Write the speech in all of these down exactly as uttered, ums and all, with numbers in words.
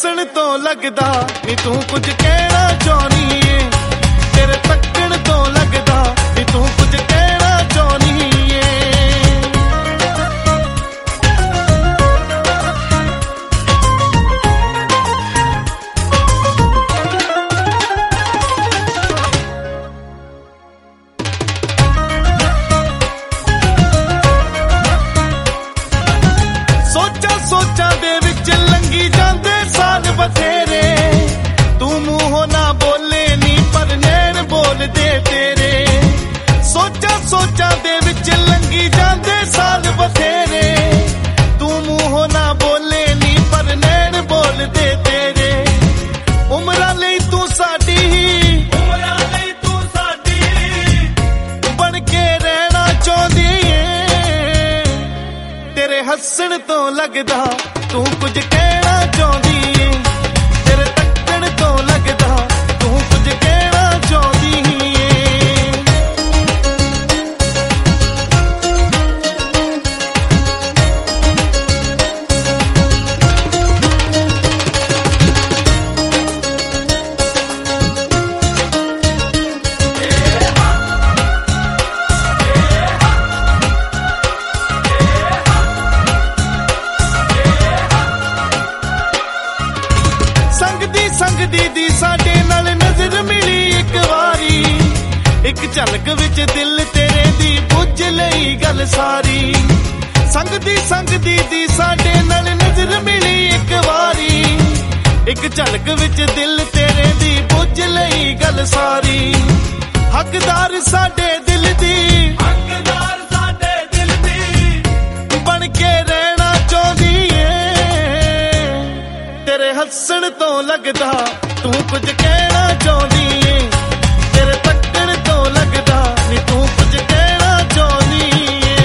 हसन तो लगदा नी तू कुछ कहना चाहनी है, तेरे तकन तो लगदा नी तू कुछ कहना चाहनी है। सोचा सोचा दे विच लंगी जांदे साल बथेरे, तू मूंहों ना बोले नी पर नैन बोल दे तेरे। सोचा सोचा दे विच लंगी जांदे साल बथेरे, तू मूंहों ना बोले नी पर नैन बोल दे तेरे। उमरां लई तू साडी उमरां लई तू साडी बन के रहना चाहदी है, तेरे हसन तो लगदा तू कुछ कहना चाहदी है, तेरे तकन तो लगदा तू कुछ कहना चाहदी है। संगदी संगदी दी साडे नाल नजर मिली एक वारी, एक झलक विच दिल तेरे दी बुझ लई गल सारी। संगदी संगदी दी साडे नाल नजर मिली एक वारी, एक झलक विच दिल तेरे दी बुझ लई गल सारी। हकदार साडे दिल दी हकदार साडे दिल दी बन के रहना चाहदी है, तेरे हसन तो लगदा तू कुछ कहना चाहदी है, तेरे तकन तो लगदा नी तू कुछ कहना चाहदी है।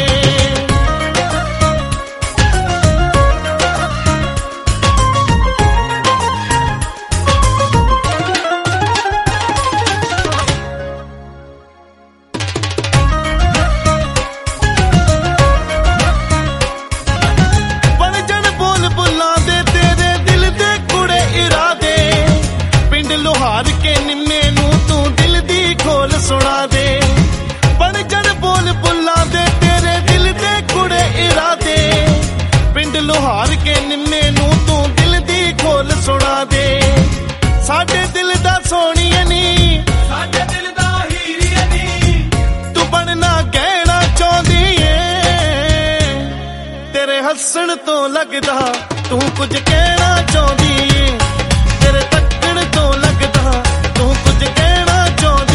बन जन बोल बुला दे तेरे दिल दे कुड़े इरादे, पिंड लोहार के निम्मे नू तू दिल दी खोल सुना दे। बन जन बोल बुला दे तेरे दिल दे कुड़े इरादे, पिंड लोहार के निम्मे नू तू दिल दी खोल सुना दे। साडे दिल दा सोहणिए नी साडे दिल दा हीरिए नी तू बनना कहना चाहदी है, तेरे हसन तो लगदा तू कुछ कहना चाहदी है, तेरे तकन तो लगदा तू कुछ कहना चाहदी